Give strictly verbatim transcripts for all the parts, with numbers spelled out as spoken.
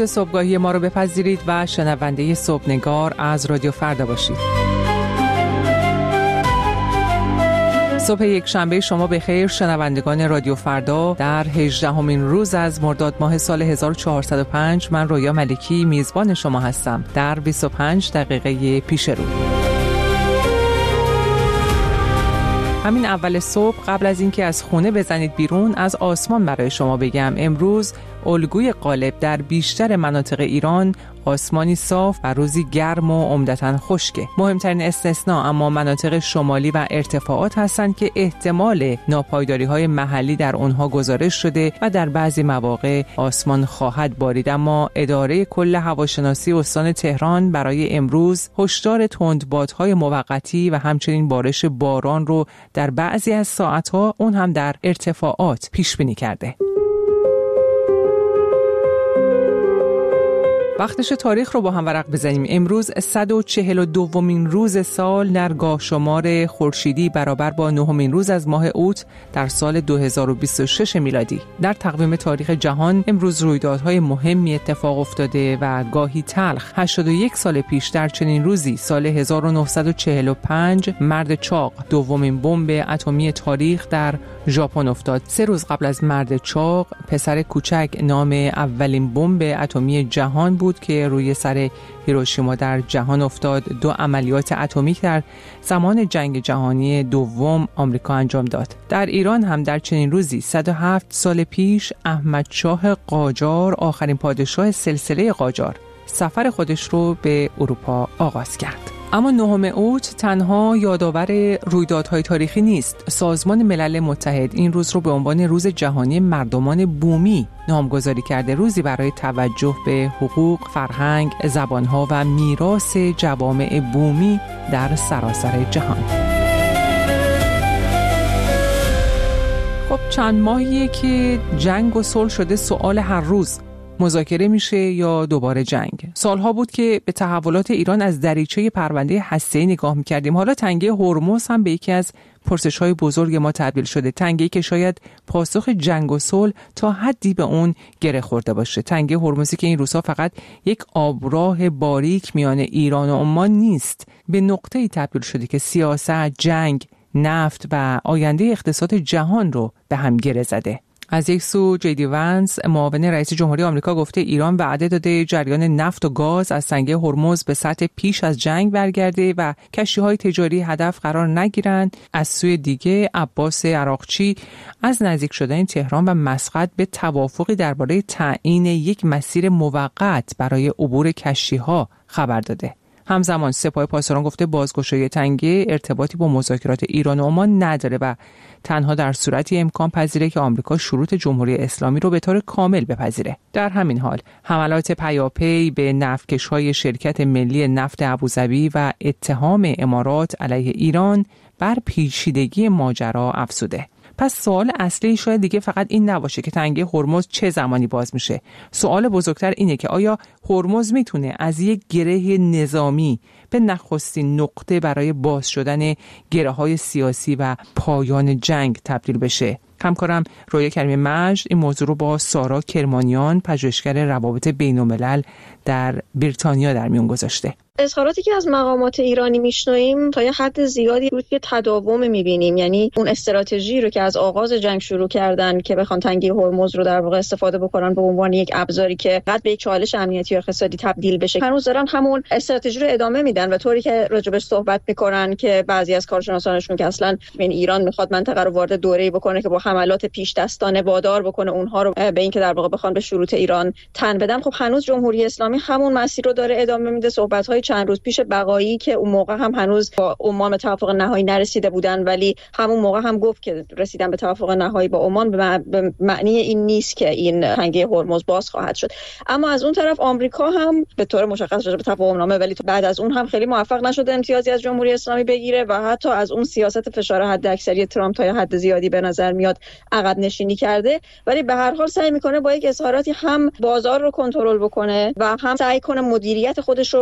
درود صبحگاهی ما رو بپذیرید و شنونده صبحنگار از رادیو فردا باشید. صبح یک شنبه شما بخیر شنوندگان رادیو فردا. در هجدهمین روز از مرداد ماه سال هزار و چهارصد و پنج من رویا ملکی میزبان شما هستم در بیست و پنج دقیقه پیش رو. همین اول صبح قبل از اینکه از خونه بزنید بیرون از آسمان برای شما بگم. امروز الگوی غالب در بیشتر مناطق ایران آسمانی صاف و روزی گرم و عمدتاً خشکه. مهمترین استثناء اما مناطق شمالی و ارتفاعات هستند که احتمال ناپایداری‌های محلی در اونها گزارش شده و در بعضی مواقع آسمان خواهد بارید. اما اداره کل هواشناسی استان تهران برای امروز هشدار تندبادهای موقتی و همچنین بارش باران رو در بعضی از ساعت‌ها اون هم در ارتفاعات پیش بینی کرده. وقتش تاریخ رو با هم ورق بزنیم. امروز صد و چهل و دومین روز سال در گاه شمار خورشیدی برابر با نهمین روز از ماه اوت در سال دو هزار و بیست و شش میلادی. در تقویم تاریخ جهان امروز رویدادهای مهمی اتفاق افتاده و گاهی تلخ. هشتاد و یک سال پیش در چنین روزی سال هزار و نهصد و چهل و پنج مرد چاق دومین بمب اتمی تاریخ در ژاپن افتاد. سه روز قبل از مرد چاق پسر کوچک نام اولین بمب اتمی جهان بود که روی سر هیروشیما در جهان افتاد. دو عملیات اتمیک در زمان جنگ جهانی دوم آمریکا انجام داد. در ایران هم در چنین روزی صد و هفت سال پیش احمد شاه قاجار آخرین پادشاه سلسله قاجار سفر خودش رو به اروپا آغاز کرد. اما نهم اوت تنها یادآور رویدادهای تاریخی نیست. سازمان ملل متحد این روز رو به عنوان روز جهانی مردمان بومی نامگذاری کرده، روزی برای توجه به حقوق، فرهنگ، زبانها و میراث جوامع بومی در سراسر جهان. خب چند ماهیه که جنگ و صلح شده سوال هر روز مذاکره میشه یا دوباره جنگ. سالها بود که به تحولات ایران از دریچه پرونده هسته‌ای نگاه میکردیم. حالا تنگه هرمز هم به یکی از پرسش‌های بزرگ ما تبدیل شده. تنگه‌ای که شاید پاسخ جنگ و صلح تا حدی به اون گره خورده باشه. تنگه هرمزی که این روزها فقط یک آبراه باریک میان ایران و عمان نیست، به نقطه‌ای تبدیل شده که سیاست، جنگ، نفت و آینده اقتصاد جهان رو به هم گره زده. از یک سو جی دی ونس معاون رئیس جمهوری آمریکا گفته ایران وعده داده جریان نفت و گاز از تنگه هرمز به سطح پیش از جنگ برگرده و کشتی‌های تجاری هدف قرار نگیرند. از سوی دیگه عباس عراقچی از نزدیک شدن تهران و مسقط به توافقی درباره تعیین یک مسیر موقت برای عبور کشتی‌ها خبر داده. همزمان سپاه پاسداران گفته بازگشایی تنگه ارتباطی با مذاکرات ایران و عمان نداره و تنها در صورتی امکان پذیره که آمریکا شروط جمهوری اسلامی رو به طور کامل بپذیره. در همین حال حملات پیاپی به نفتکش‌های شرکت ملی نفت ابوظبی و اتهام امارات علیه ایران بر پیچیدگی ماجرا افزوده. پس سوال اصلی شاید دیگه فقط این نباشه که تنگه هرمز چه زمانی باز میشه. سوال بزرگتر اینه که آیا هرمز میتونه از یک گره نظامی به نخستین نقطه برای باز شدن گره‌های سیاسی و پایان جنگ تبدیل بشه؟ همکارم رویا کریمی مجد این موضوع رو با سارا کرمانیان پژوهشگر روابط بین‌الملل در بریتانیا در میون گذاشته. اظهاراتی که از مقامات ایرانی میشنویم تا یه حد زیادی روی تداوم میبینیم، یعنی اون استراتژی رو که از آغاز جنگ شروع کردن که بخوان تنگه هرمز رو در واقع استفاده بکنن به عنوان یک ابزاری که قد به یک چالش امنیتی و اقتصادی تبدیل بشه، هنوز دارن همون استراتژی رو ادامه میدن و طوری که راجبش صحبت میکنن که بعضی از کارشناسانشون که اصلا این ایران میخواد منطقه رو وارد دوره‌ای بکنه که با حملات پیش دستانه وادار بکنه اونها رو به اینکه در واقع بخوان به شروط ایران تن بدن. خب هنوز جمهوری اسلامی همون مسیر رو داره ادامه میده. صحبت‌های چند روز پیش بقایی که اون موقع هم هنوز با عمان به توافق نهایی نرسیده بودن، ولی همون موقع هم گفت که رسیدن به توافق نهایی با عمان به معنی این نیست که این تنگه هرمز باز خواهد شد. اما از اون طرف آمریکا هم به طور مشخص راجع به تفاهم نامه، ولی بعد از اون هم خیلی موفق نشده امتیازی از جمهوری اسلامی بگیره و حتی از اون سیاست فشار حداکثری ترامپ تا حد زیادی به نظر میاد عقب نشینی کرده، ولی به هر حال سعی میکنه با یک اظهاراتی هم بازار رو کنترل بکنه و هم سعی کنه مدیریت خودش رو بر شرایط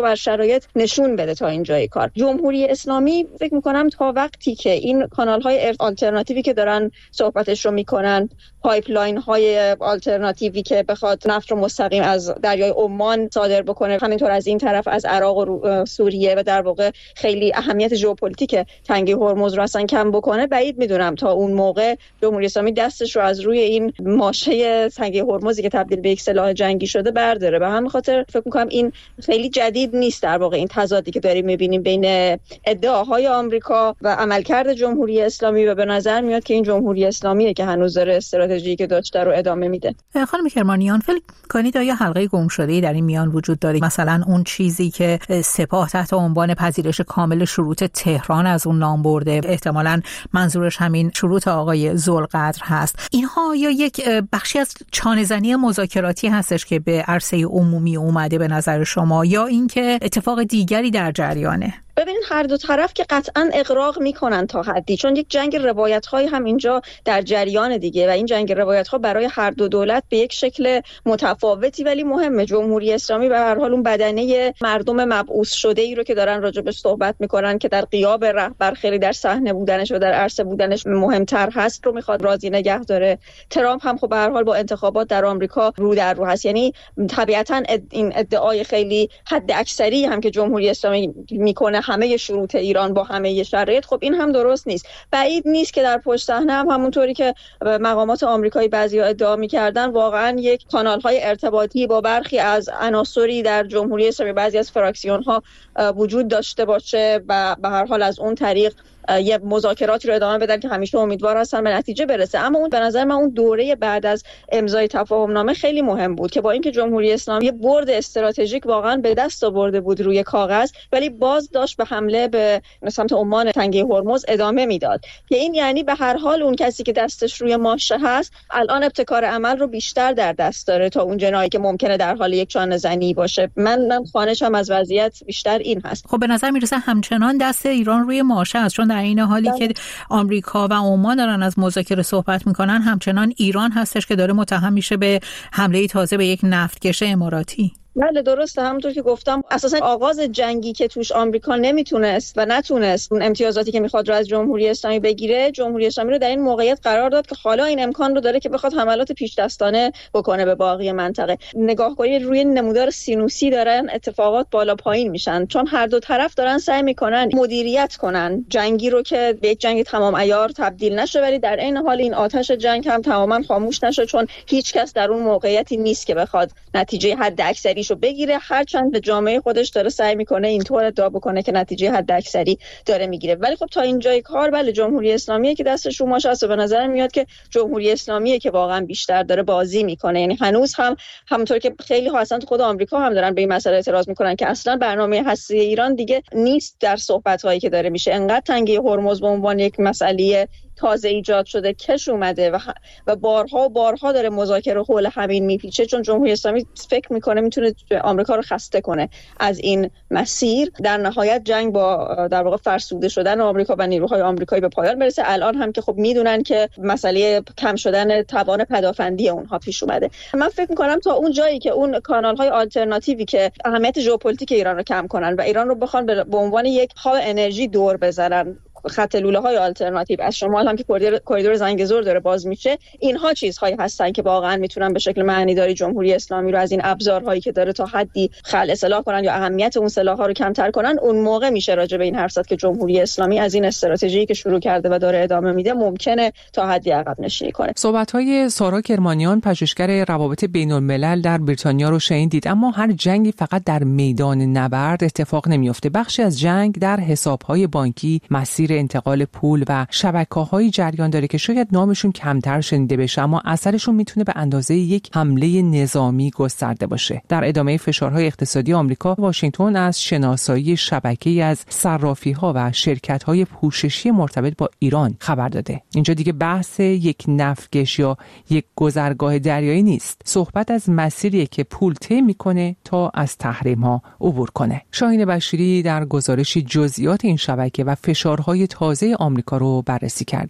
شرایط نشون بده تا اینجای کار. جمهوری اسلامی فکر می‌کنم تا وقتی که این کانال‌های آلترناتیوی که دارن صحبتش رو می‌کنن، پایپلاین‌های آلترناتیوی که بخواد نفت رو مستقیم از دریای عمان صادر بکنه، همینطور از این طرف از عراق و سوریه و در واقع خیلی اهمیت ژئوپلیتیک تنگه هرمز رو اصلا کم بکنه، بعید میدونم تا اون موقع جمهوری اسلامی دستش رو از روی این ماشه تنگه هرمزی که تبدیل به یک سلاح جنگی شده برداره. به همین خاطر فکر می‌کنم این خیلی جدید نیست در واقع این تضادی که داریم می‌بینیم بین ادعاهای آمریکا و عملکرد جمهوری اسلامی، و به نظر میاد که این جمهوری اسلامیه که هنوز داره استراتژی که داشته رو ادامه میده. خانم کرمانیان، فکر کنید آیا حلقه گم شده‌ای در این میان وجود داره؟ مثلا اون چیزی که سپاه تحت عنوان پذیرش کامل شروط تهران از اون نام برده، احتمالاً منظورش همین شروط آقای ذوالقدر هست. اینها یا یک بخشی از چانه‌زنی مذاکراتی هستش که به عرصه عمومی اومده به نظر شما، یا اینکه اتفاق دیگری در جریانه؟ ببینید هر دو طرف که قطعاً اغراق میکنن تا حدی، چون یک جنگ روایت‌های هم اینجا در جریان دیگه و این جنگ روایت‌ها برای هر دو دولت به یک شکل متفاوتی ولی مهمه. جمهوری اسلامی به هر حال اون بدنه مردم مبعوث شده ای رو که دارن راجبش صحبت میکنن که در غیاب رهبر خیلی در صحنه بودنش و در عرصه بودنش مهمتر هست رو میخواد راضی نگه داره. ترامپ هم خب به هر حال با انتخابات در آمریکا رو در رو هست، یعنی طبیعتاً این ادعای خیلی حد اکثری هم که جمهوری اسلامی میکنه همه شروط ایران با همه شرایط، خب این هم درست نیست. بعید نیست که در پشت صحنه هم همونطوری که مقامات آمریکایی بعضیا ادعا می‌کردن واقعا یک کانال‌های ارتباطی با برخی از عناصری در جمهوری اسلامی، بعضی از فراکسیون‌ها وجود داشته باشه و به هر حال از اون طریق یه مذاکراتی رو ادامه بدن که همیشه امیدوار هستن به نتیجه برسه. اما اون به نظر من اون دوره بعد از امضای تفاهم نامه خیلی مهم بود که با اینکه جمهوری اسلامی یه برد استراتژیک واقعا به دست آورده بود روی کاغذ، ولی باز داشت به حمله به سمت عمان تنگه هرمز ادامه میداد که این یعنی به هر حال اون کسی که دستش روی ماشه هست الان ابتکار عمل رو بیشتر در دست داره تا اون جنایی که ممکنه در حال یک چانه‌زنی باشه. من من خواهشم از وضعیت بیشتر این هست. خب به نظر میرسه همچنان دست ایران روی ماشه است، چون در این حالی ده. که آمریکا و عمان دارن از مذاکره صحبت میکنن، همچنان ایران هستش که داره متهم میشه به حمله تازه به یک نفتکش اماراتی. بله درسته، همونطور که گفتم اساسا آغاز جنگی که توش آمریکا نمیتونست و نتونست اون امتیازاتی که میخواد رو از جمهوری اسلامی بگیره، جمهوری اسلامی رو در این موقعیت قرار داد که حالا این امکان رو داره که بخواد حملات پیش دستانه بکنه به باقی منطقه. نگاه کنید روی نمودار سینوسی دارن اتفاقات بالا پایین میشن، چون هر دو طرف دارن سعی میکنن مدیریت کنن جنگی رو که به یک جنگ تمام عیار تبدیل نشه، ولی در عین حال این آتش جنگ هم تماما خاموش نشه، چون هیچ کس در اون موقعیتی نیست که بخواد نتیجه حد اکثری شو بگیره، هرچند به جامعه خودش داره سعی میکنه اینطور ادعا بکنه که نتیجه حد اکثری داره میگیره. ولی خب تا اینجای کار بله جمهوری اسلامیه که دستش رو ماشه است و به نظر میاد که جمهوری اسلامیه که واقعا بیشتر داره بازی میکنه. یعنی هنوز هم همونطور که خیلی ها اصلا خود آمریکا هم دارن به این مسئله اعتراض میکنن که اصلا برنامه هسته ایران دیگه نیست در صحبت‌هایی که داره میشه. انقدر تنگه هرمز به عنوان یک مسئله تازه ایجاد شده کش اومده و و بارها و بارها داره مذاکره حول همین میپیچه، چون جمهوری اسلامی فکر میکنه میتونه آمریکا رو خسته کنه از این مسیر. در نهایت جنگ با در واقع فرسوده شدن آمریکا و نیروهای آمریکایی به پایان برسه. الان هم که خب میدونن که مسئله کم شدن توان پدافندی اونها پیش اومده. من فکر میکنم تا اون جایی که اون کانال‌های آلترناتیوی که اهمیت ژئوپلیتیک ایران رو کم کنن و ایران رو بخوان به عنوان یک هاب انرژی دور بزنن، خط لوله‌های آلترناتیو از شمال هم که کریدور زنگزور داره باز میشه، اینها چیزهایی هستن که واقعا میتونن به شکل معنیداری جمهوری اسلامی رو از این ابزارهایی که داره تا حدی خلع سلاح کنن یا اهمیت اون سلاح‌ها رو کمتر کنن. اون موقع میشه راجع به این حرف زد که جمهوری اسلامی از این استراتژی که شروع کرده و داره ادامه میده ممکنه تا حدی عقب نشینی کنه. صحبت‌های سارا کرمانیان، پژوهشگر روابط بین‌الملل در بریتانیا رو شنیدید. اما هر جنگی فقط در میدان نبرد اتفاق نمیفته. بخشی از جنگ در حساب‌های بانکی، مسیر انتقال پول و شبکه‌های جریان داره که شاید نامشون کمتر شنیده بشه، اما اثرشون میتونه به اندازه یک حمله نظامی گسترده باشه. در ادامه فشارهای اقتصادی آمریکا، واشنگتن از شناسایی شبکه‌ای از صرافی‌ها و شرکت‌های پوششی مرتبط با ایران خبر داده. اینجا دیگه بحث یک نفتکش یا یک گذرگاه دریایی نیست. صحبت از مسیری که پول طی میکنه تا از تحریم‌ها عبور کنه. شاهین بشیری در گزارشی جزئیات این شبکه و فشارهای تازه آمریکا رو بررسی کرده.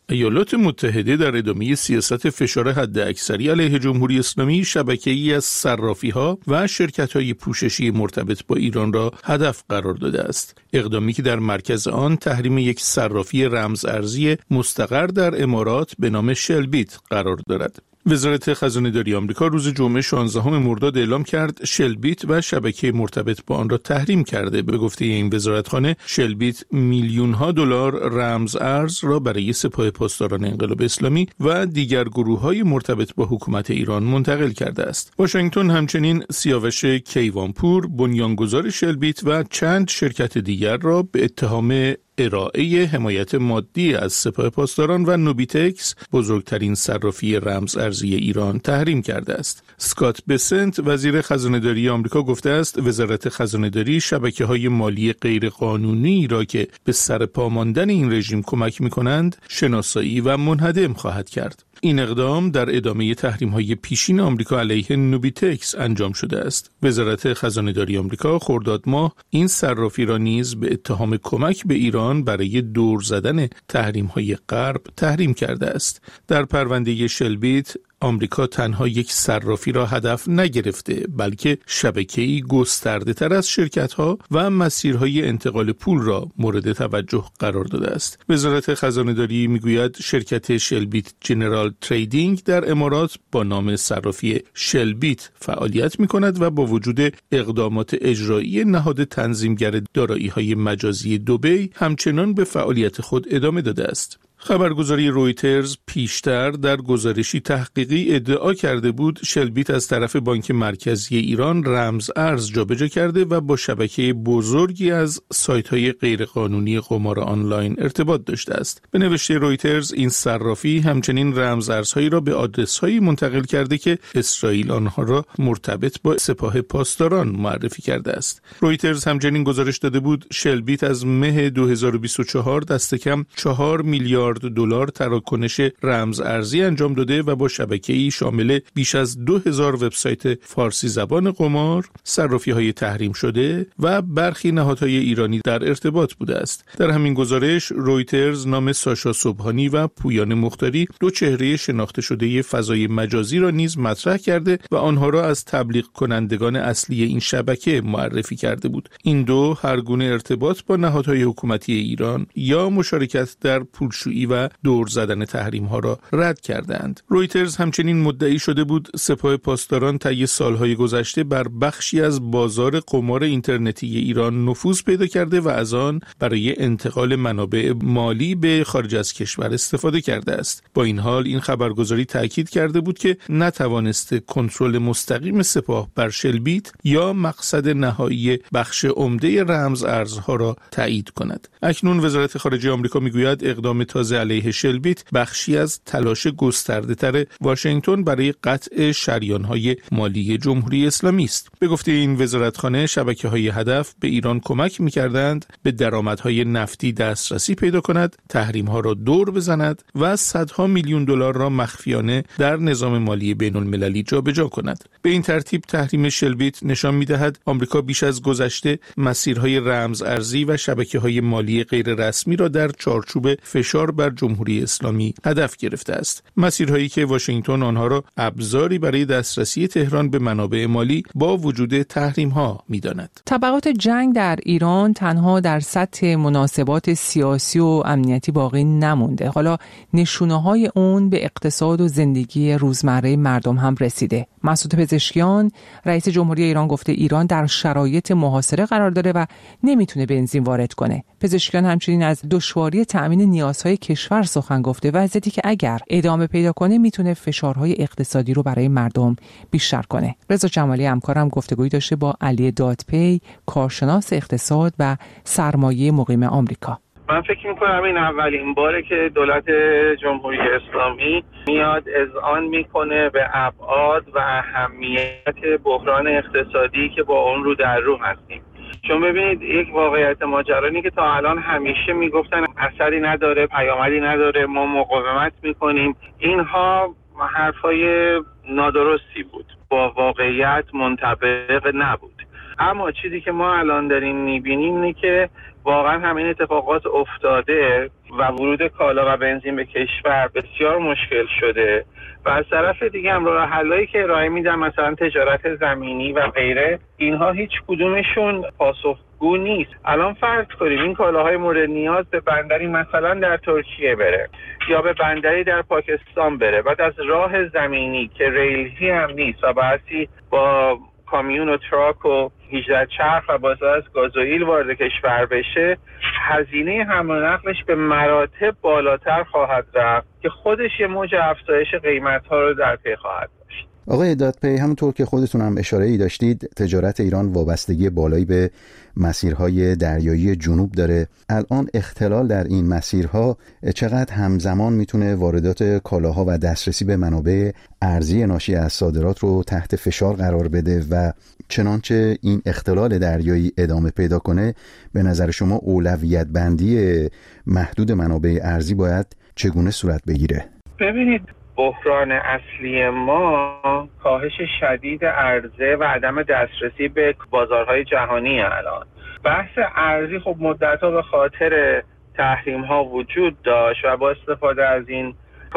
ایالات متحده در ادامه سیاست فشار حداکثری علیه جمهوری اسلامی شبکه‌ای از صرافی‌ها و شرکت‌های پوششی مرتبط با ایران را هدف قرار داده است. اقدامی که در مرکز آن تحریم یک صرافی رمز ارزی مستقر در امارات به نام شل بیت قرار دارد. وزارت خزانه‌داری آمریکا روز جمعه شانزدهم مرداد اعلام کرد شل بیت و شبکه مرتبط با آن را تحریم کرده. به گفته این وزارتخانه، شل بیت میلیون‌ها دلار رمز ارز را برای سپاه پاسداران انقلاب اسلامی و دیگر گروه‌های مرتبط با حکومت ایران منتقل کرده است. واشنگتن همچنین سیاوش کیوانپور، بنیانگذار شل بیت و چند شرکت دیگر را به اتهام ارائه حمایت مادی از سپاه پاسداران و نوبیتکس، بزرگترین صرافی رمز ارزی ایران، تحریم کرده است. اسکات بسنت، وزیر خزانه‌داری آمریکا، گفته است وزارت خزانه‌داری شبکه‌های مالی غیرقانونی را که به سرپا ماندن این رژیم کمک می‌کنند شناسایی و منهدم خواهد کرد. این اقدام در ادامه تحریم‌های پیشین آمریکا علیه نوبیتکس انجام شده است. وزارت خزانه‌داری آمریکا خرداد ماه این صرافی را نیز به اتهام کمک به ایران برای دور زدن تحریم‌های غرب تحریم کرده است. در پرونده شل بیت آمریکا تنها یک صرافی را هدف نگرفته، بلکه شبکه‌ای گسترده‌تر از شرکت‌ها و مسیرهای انتقال پول را مورد توجه قرار داده است. وزارت خزانه‌داری می‌گوید شرکت شل بیت جنرال تریدینگ در امارات با نام صرافی شل بیت فعالیت می‌کند و با وجود اقدامات اجرایی نهاد تنظیمگر دارایی‌های مجازی دبی همچنان به فعالیت خود ادامه داده است. خبرگزاری رویترز پیشتر در گزارشی تحقیقی ادعا کرده بود شل بیت از طرف بانک مرکزی ایران رمز ارز جابجا کرده و با شبکه بزرگی از سایت‌های غیرقانونی قمار آنلاین ارتباط داشته است. به نوشته رویترز، این صرافی همچنین رمز ارزهایی را به آدرس‌هایی منتقل کرده که اسرائیل آنها را مرتبط با سپاه پاسداران معرفی کرده است. رویترز همچنین گزارش داده بود شل بیت از مه دو هزار و بیست و چهار دست کم چهار میلیارد دلار تراکنش رمز ارزی انجام داده و با شبکه‌ای شامل بیش از دو هزار وبسایت فارسی زبان قمار، صرافی‌های تحریم شده و برخی نهادهای ایرانی در ارتباط بوده است. در همین گزارش رویترز نام ساشا صبحانی و پویان مختاری، دو چهره شناخته شده فضای مجازی را نیز مطرح کرده و آنها را از تبلیغ کنندگان اصلی این شبکه معرفی کرده بود. این دو هر گونه ارتباط با نهادهای حکومتی ایران یا مشارکت در پولشویی و دور زدن تحریم ها را رد کردند. رویترز همچنین مدعی شده بود سپاه پاسداران طی سالهای گذشته بر بخشی از بازار قمار اینترنتی ایران نفوذ پیدا کرده و از آن برای انتقال منابع مالی به خارج از کشور استفاده کرده است. با این حال این خبرگزاری تاکید کرده بود که نتوانسته کنترل مستقیم سپاه بر شل بیت یا مقصد نهایی بخش عمده رمز ارزها را تایید کند. اکنون وزارت خارجه آمریکا میگوید اقدام تازه علیه شل بیت بخشی از تلاش گسترده‌تر واشنگتن برای قطع شریان‌های مالی جمهوری اسلامی است. به گفته این وزارتخانه شبکه‌های هدف به ایران کمک می‌کردند به درآمدهای نفتی دسترسی پیدا کند، تحریم‌ها را دور بزند و صدها میلیون دلار را مخفیانه در نظام مالی بین‌المللی جابجا کند. به این ترتیب تحریم شل بیت نشان می‌دهد آمریکا بیش از گذشته مسیرهای رمز ارزی و شبکه‌های مالی غیر رسمی را در چارچوب فشار بر جمهوری اسلامی هدف گرفته است. مسیرهایی که واشنگتن آنها را ابزاری برای دسترسی تهران به منابع مالی با وجود تحریم‌ها می‌داند. طبقات جنگ در ایران تنها در سطح مناسبات سیاسی و امنیتی باقی نمونده. حالا نشونه‌های اون به اقتصاد و زندگی روزمره مردم هم رسیده. مسعود پزشکیان، رئیس جمهوری ایران، گفته ایران در شرایط محاصره قرار داره و نمیتونه بنزین وارد کنه. پزشکیان همچنین از دشواری تأمین نیازهای کشور سخن گفته، وضعیتی که اگر ادامه پیدا کنه میتونه فشارهای اقتصادی رو برای مردم بیشتر کنه. رضا جمالی همکارم گفتگویی داشته با علی دادپی، کارشناس اقتصاد و سرمایه مقیم آمریکا. من فکر میکنم این اولین باره که دولت جمهوری اسلامی میاد اذعان میکنه به ابعاد و اهمیت بحران اقتصادی که با اون رو در رو هستیم. چون ببینید یک واقعیت ماجرانی که تا الان همیشه میگفتن اثری نداره، پیامدی نداره، ما مقاومت میکنیم، اینها حرفای نادرستی بود، با واقعیت منطبق نبود. اما چیزی که ما الان داریم میبینیم اینه که واقعا همین اتفاقات افتاده و ورود کالا و بنزین به کشور بسیار مشکل شده و از طرف دیگه هم راه حلایی که ارائه میدن مثلا تجارت زمینی و غیره، اینها هیچ کدومشون پاسخگو نیست. الان فرض کنیم این کالاهای مورد نیاز به بندری مثلا در ترکیه بره یا به بندری در پاکستان بره، بعد از راه زمینی که ریلی هم نیست و بحثی با کامیون و تراک و هجده چرخ و بازار از گازوئیل وارد کشور بشه، هزینه حمل و نقلش به مراتب بالاتر خواهد رفت که خودش یه موج افزایش قیمت‌ها رو در پی خواهد داشت. آقای دادپی، همونطور که خودتون هم اشاره‌ای داشتید، تجارت ایران وابستگی بالایی به مسیرهای دریایی جنوب داره. الان اختلال در این مسیرها چقدر همزمان میتونه واردات کالاها و دسترسی به منابع ارزی ناشی از صادرات رو تحت فشار قرار بده و چنانچه این اختلال دریایی ادامه پیدا کنه، به نظر شما اولویت بندی محدود منابع ارزی باید چگونه صورت بگیره؟ ببینید، بحران اصلی ما کاهش شدید عرضه و عدم دسترسی به بازارهای جهانی. الان بحث ارزی خب مدت‌ها به خاطر تحریم‌ها وجود داشت و با استفاده از این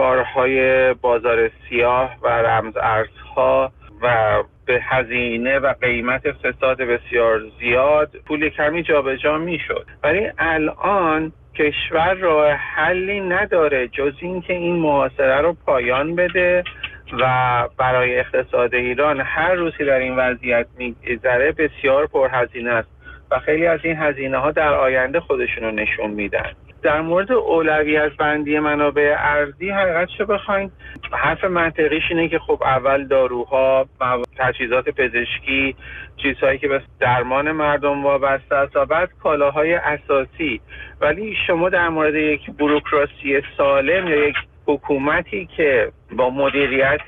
کارهای بازار سیاه و رمز ارزها و به هزینه و قیمت فساد بسیار زیاد پول کمی جابجا میشد. ولی الان کشور راه حلی نداره جز این که این محاصره رو پایان بده و برای اقتصاد ایران هر روزی در این وضعیت میگذره بسیار پرهزینه است و خیلی از این هزینه ها در آینده خودشون رو نشون میدن. در مورد اولویت بندی منابع ارزی، حقیقتشو بخواین حرف منطقیش اینه که خب اول داروها، تجهیزات پزشکی، چیزهایی که به درمان مردم وابسته است و بعد کالاهای اساسی. ولی شما در مورد یک بوروکراسی سالم یا یک حکومتی که با مدیریت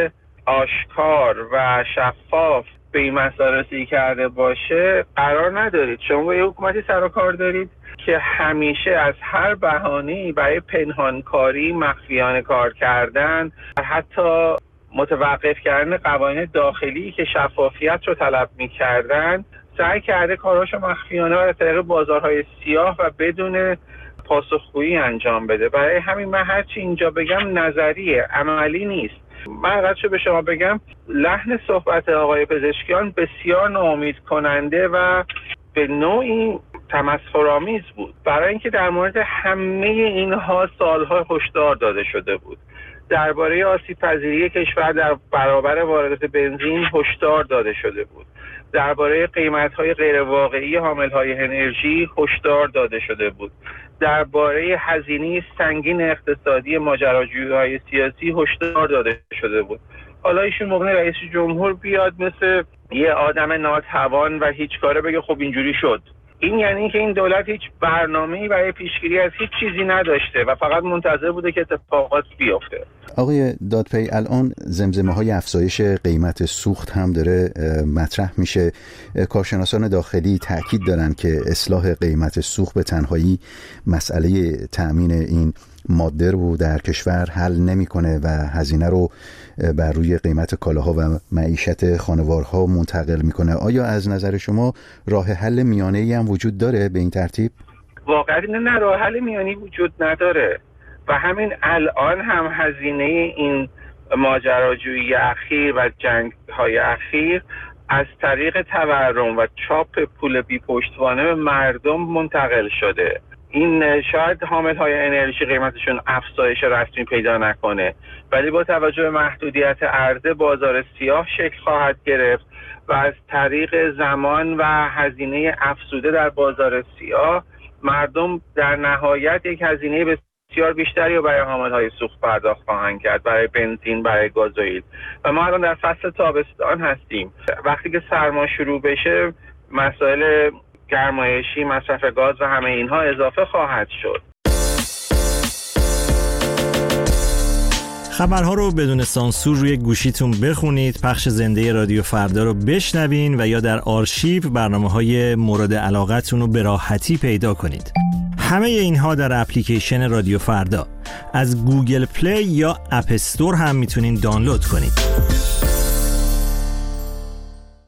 آشکار و شفاف به این مسائل رسیدگی کرده باشه قرار ندارید. شما با یک حکومتی سر و کار دارید که همیشه از هر بهانه‌ای برای پنهانکاری، مخفیانه کار کردن، حتی متوقف کردن قوانین داخلی که شفافیت رو طلب می‌کردن، سعی کرده کاراشو مخفیانه و از طریق بازارهای سیاه و بدون پاسخگویی انجام بده. برای همین من هرچی اینجا بگم نظریه، عملی نیست. من حقیقتشو به شما بگم، لحن صحبت آقای پزشکیان بسیار ناامید کننده و به نوعی تمسخرآمیز بود، برای اینکه در مورد همه اینها سالها هشدار داده شده بود. درباره آسیب پذیری کشور در برابر واردات بنزین هشدار داده شده بود. درباره قیمت‌های غیرواقعی حامل‌های انرژی هشدار داده شده بود. درباره هزینه سنگین اقتصادی ماجراجویی‌های سیاسی هشدار داده شده بود. حالا ایشون موقع رئیس جمهور بیاد مثل یه آدم ناتوان و هیچ کاره بگه خب اینجوری شد. این یعنی که این دولت هیچ برنامه‌ای برای پیشگیری از هیچ چیزی نداشته و فقط منتظر بوده که اتفاقات بیفته. آقای دادپی، الان زمزمه‌های افزایش قیمت سوخت هم داره مطرح میشه. کارشناسان داخلی تاکید دارن که اصلاح قیمت سوخت به تنهایی مسئله تأمین این ماده رو در کشور حل نمیکنه و هزینه رو بر روی قیمت کالاها و معیشت خانوارها منتقل میکنه. آیا از نظر شما راه حل میانه‌ای هم وجود داره به این ترتیب؟ واقعا نه، راه حل میانه‌ای وجود نداره و همین الان هم هزینه این ماجراجویی اخیر و جنگ‌های اخیر از طریق تورم و چاپ پول بی پشتوانه به مردم منتقل شده. این شاید حامل‌های انرژی قیمتشون افزایش رسمی پیدا نکنه، ولی با توجه به محدودیت عرضه بازار سیاه شکل خواهد گرفت و از طریق زمان و هزینه افزوده در بازار سیاه مردم در نهایت یک هزینه بسیار بیشتری رو برای حامل‌های سوخت پرداخت خواهند کرد، برای بنزین، برای گازوئیل. و ما الان در فصل تابستان هستیم. وقتی که سرما شروع بشه مسائل گرمایشی، مصرف گاز و همه اینها اضافه خواهد شد. خبرها رو بدون سانسور روی گوشیتون بخونید، پخش زنده رادیو فردا رو بشنوین و یا در آرشیو برنامه‌های مورد علاقتون رو به راحتی پیدا کنید. همه اینها در اپلیکیشن رادیو فردا از گوگل پلی یا اپ استور هم میتونین دانلود کنید.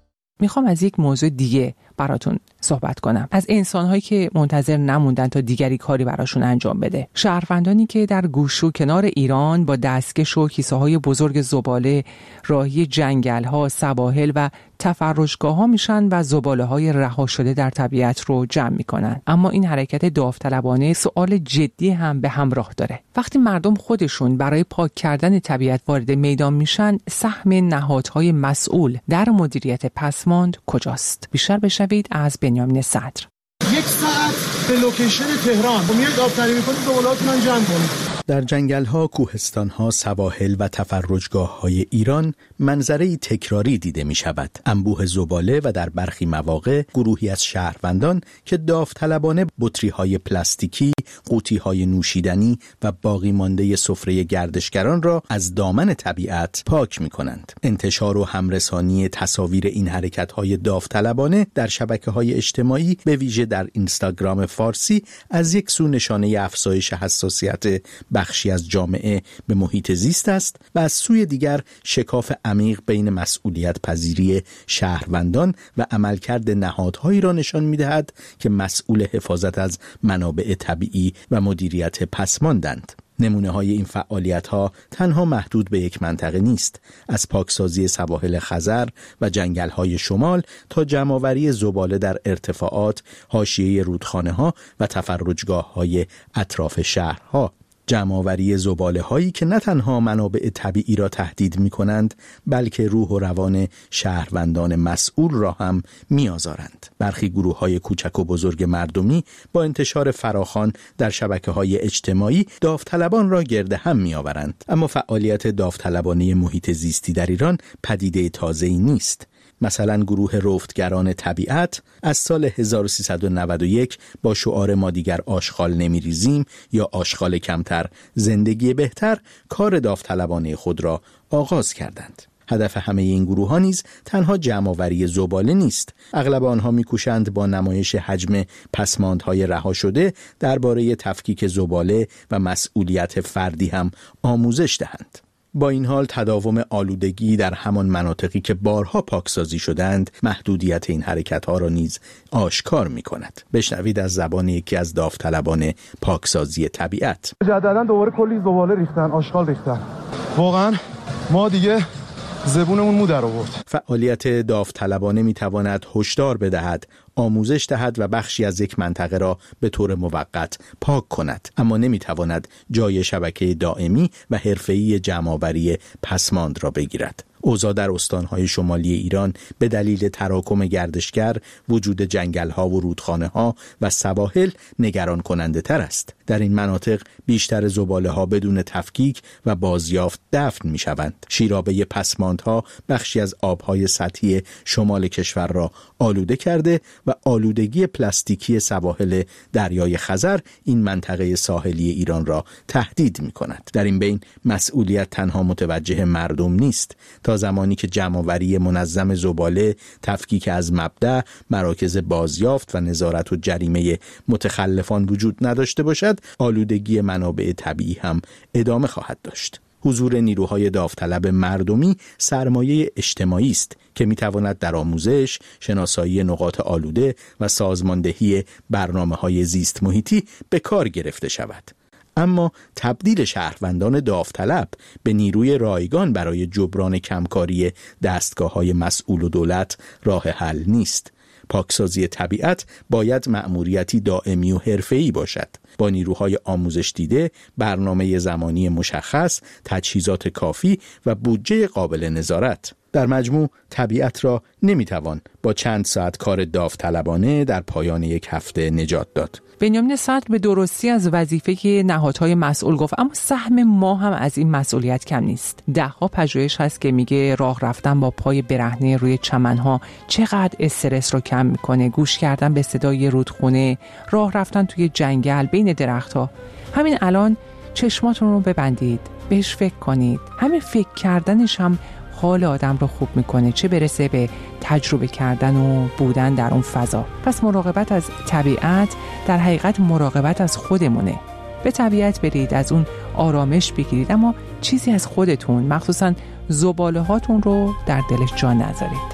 میخوام از یک موضوع دیگه براتون صحبت کنم، از انسان‌هایی که منتظر نموندن تا دیگری کاری براشون انجام بده. شهروندانی که در گوش و کنار ایران با دستکش و کیسه‌های بزرگ زباله راهی جنگل‌ها، سواحل و تفرجگاه‌ها میشن و زباله‌های رها شده در طبیعت رو جمع میکنن. اما این حرکت داوطلبانه سوال جدی هم به همراه داره. وقتی مردم خودشون برای پاک کردن طبیعت وارد میدان میشن، سهم نهادهای مسئول در مدیریت پسماند کجاست؟ بیشتر بشنوید از بنیامین صدر. یک ساعت به لوکیشن تهران و میاد آبتنی میکنید زبالهاتون رو جمع کنید. در جنگل‌ها، کوهستان‌ها، سواحل و تفرجگاه‌های ایران منظره‌ای تکراری دیده می‌شود. انبوه زباله و در برخی مواقع گروهی از شهروندان که داوطلبانه بطری‌های پلاستیکی، قوطی‌های نوشیدنی و باقی مانده سفره گردشگران را از دامن طبیعت پاک می‌کنند. انتشار و همرسانی تصاویر این حرکت‌های داوطلبانه در شبکه‌های اجتماعی به ویژه در اینستاگرام فارسی از یک سو نشانه افزایش حساسیت بخشی از جامعه به محیط زیست است و از سوی دیگر شکاف عمیق بین مسئولیت پذیری شهروندان و عملکرد نهادهایی را نشان می‌دهد که مسئول حفاظت از منابع طبیعی و مدیریت پسماندند. نمونه های این فعالیت ها تنها محدود به یک منطقه نیست، از پاکسازی سواحل خزر و جنگل های شمال تا جمع‌آوری زباله در ارتفاعات، حاشیه رودخانه ها و تفرجگاه های اطراف شهرها. جمع‌آوری زباله هایی که نه تنها منابع طبیعی را تهدید می کنند، بلکه روح و روان شهروندان مسئول را هم می آزارند. برخی گروه های کوچک و بزرگ مردمی با انتشار فراخوان در شبکه های اجتماعی داوطلبان را گرد هم می آورند. اما فعالیت داوطلبانه محیط زیستی در ایران پدیده تازه‌ای نیست. مثلا گروه رفتگران طبیعت از سال هزار و سیصد و نود و یک با شعار ما دیگر آشغال نمیریزیم یا آشغال کمتر زندگی بهتر کار داوطلبانه خود را آغاز کردند. هدف همه این گروه ها نیز تنها جمع‌آوری زباله نیست. اغلب آنها می‌کوشند با نمایش حجم پسماندهای رها شده درباره تفکیک زباله و مسئولیت فردی هم آموزش دهند. با این حال تداوم آلودگی در همان مناطقی که بارها پاکسازی شدند محدودیت این حرکت‌ها را نیز آشکار می‌کند. بشنوید از زبان یکی از داوطلبان پاکسازی طبیعت. جدیداً دوباره کلی زباله ریختن، آشغال ریختن. واقعاً ما دیگه زبونمون مو در آورد. فعالیت داوطلبانه می‌تواند هشدار بدهد، آموزش دهد و بخشی از یک منطقه را به طور موقت پاک کند، اما نمی‌تواند جای شبکه دائمی و حرفه‌ای جمع‌آوری پسماند را بگیرد. اوضاع در استان‌های شمالی ایران به دلیل تراکم گردشگر، وجود جنگل‌ها و رودخانه‌ها و سواحل نگران کننده تر است. در این مناطق بیشتر زباله‌ها بدون تفکیک و بازیافت دفن می‌شوند. شیرابه پسماندها بخشی از آب‌های سطحی شمال کشور را آلوده کرده و آلودگی پلاستیکی سواحل دریای خزر این منطقه ساحلی ایران را تهدید می‌کند. در این بین مسئولیت تنها متوجه مردم نیست. تا زمانی که جمع‌آوری منظم زباله، تفکیک از مبدأ، مراکز بازیافت و نظارت و جریمه متخلفان وجود نداشته باشد، آلودگی منابع طبیعی هم ادامه خواهد داشت. حضور نیروهای داوطلب مردمی سرمایه اجتماعی است که میتواند در آموزش، شناسایی نقاط آلوده و سازماندهی برنامه‌های زیست محیطی به کار گرفته شود. اما تبدیل شهروندان داوطلب به نیروی رایگان برای جبران کمکاری دستگاه‌های مسئول و دولت راه حل نیست. پاکسازی طبیعت باید مأموریتی دائمی و حرفه‌ای باشد، با نیروهای آموزش دیده، برنامه زمانی مشخص، تجهیزات کافی و بودجه قابل نظارت. در مجموع طبیعت را نمیتوان با چند ساعت کار داوطلبانه در پایان یک هفته نجات داد. بنیامین صدر به درستی از وظیفه نهادهای مسئول گفت، اما سهم ما هم از این مسئولیت کم نیست. ده ها پژوهش هست که میگه راه رفتن با پای برهنه روی چمنها چقدر استرس رو کم میکنه. گوش کردن به صدای رودخونه، راه رفتن توی جنگل بین درختها. همین الان چشماتون رو ببندید، بهش فکر کنید. همین فکر کردنش هم حال آدم رو خوب میکنه، چه برسه به تجربه کردن و بودن در اون فضا. پس مراقبت از طبیعت در حقیقت مراقبت از خودمونه. به طبیعت برید، از اون آرامش بگیرید، اما چیزی از خودتون، مخصوصا زباله هاتون رو در دلش جا نذارید.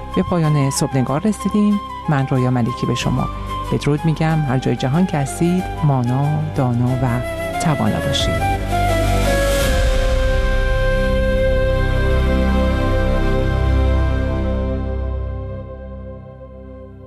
به پایان صبحنگار رسیدیم. من رویا ملیکی به شما بدرود میگم. هر جای جهان که هستید مانا، دانا و توانا باشید.